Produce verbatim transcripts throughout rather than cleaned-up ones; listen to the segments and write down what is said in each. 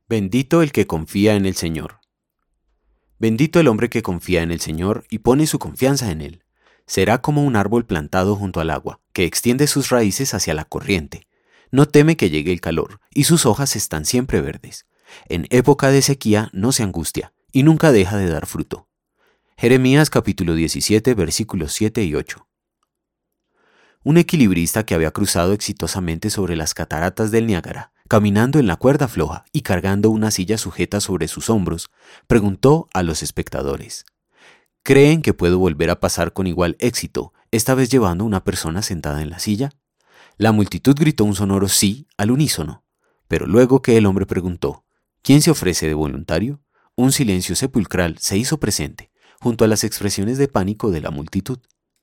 Bendito el que confía en el Señor. Bendito el hombre que confía en el Señor y pone su confianza en Él. Será como un árbol plantado junto al agua, que extiende sus raíces hacia la corriente. No teme que llegue el calor, y sus hojas están siempre verdes. En época de sequía no se angustia, y nunca deja de dar fruto. Jeremías capítulo diecisiete, versículos siete y ocho. Un equilibrista que había cruzado exitosamente sobre las cataratas del Niágara, caminando en la cuerda floja y cargando una silla sujeta sobre sus hombros, preguntó a los espectadores: ¿creen que puedo volver a pasar con igual éxito, esta vez llevando una persona sentada en la silla? La multitud gritó un sonoro sí al unísono, pero luego que el hombre preguntó: ¿quién se ofrece de voluntario?, un silencio sepulcral se hizo presente, junto a las expresiones de pánico de la multitud.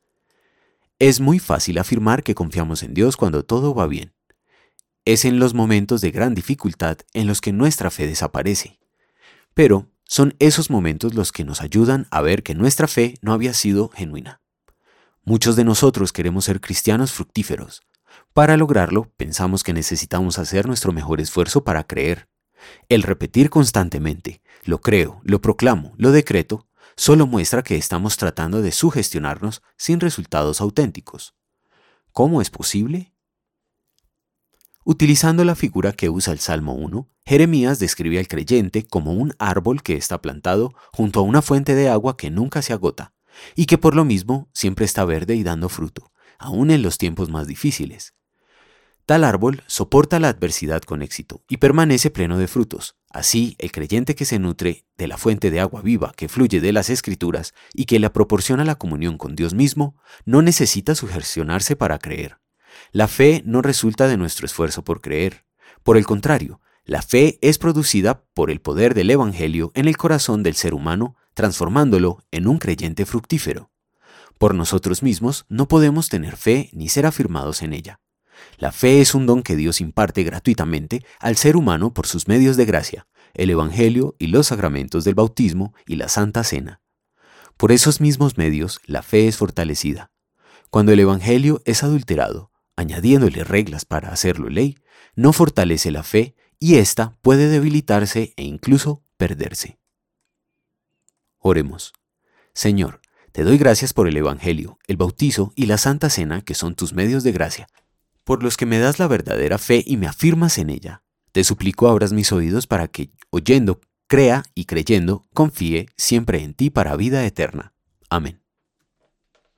Es muy fácil afirmar que confiamos en Dios cuando todo va bien. Es en los momentos de gran dificultad en los que nuestra fe desaparece. Pero son esos momentos los que nos ayudan a ver que nuestra fe no había sido genuina. Muchos de nosotros queremos ser cristianos fructíferos. Para lograrlo, pensamos que necesitamos hacer nuestro mejor esfuerzo para creer. El repetir constantemente, lo creo, lo proclamo, lo decreto, solo muestra que estamos tratando de sugestionarnos sin resultados auténticos. ¿Cómo es posible? Utilizando la figura que usa el Salmo uno, Jeremías describe al creyente como un árbol que está plantado junto a una fuente de agua que nunca se agota, y que por lo mismo siempre está verde y dando fruto, aún en los tiempos más difíciles. Tal árbol soporta la adversidad con éxito y permanece pleno de frutos. Así, el creyente que se nutre de la fuente de agua viva que fluye de las Escrituras y que le proporciona la comunión con Dios mismo, no necesita sugestionarse para creer. La fe no resulta de nuestro esfuerzo por creer. Por el contrario, la fe es producida por el poder del Evangelio en el corazón del ser humano, transformándolo en un creyente fructífero. Por nosotros mismos no podemos tener fe ni ser afirmados en ella. La fe es un don que Dios imparte gratuitamente al ser humano por sus medios de gracia, el Evangelio y los sacramentos del bautismo y la Santa Cena. Por esos mismos medios, la fe es fortalecida. Cuando el Evangelio es adulterado, añadiéndole reglas para hacerlo ley, no fortalece la fe y ésta puede debilitarse e incluso perderse. Oremos. Señor, te doy gracias por el Evangelio, el bautizo y la Santa Cena, que son tus medios de gracia, por los que me das la verdadera fe y me afirmas en ella. Te suplico abras mis oídos para que, oyendo, crea y creyendo, confíe siempre en ti para vida eterna. Amén.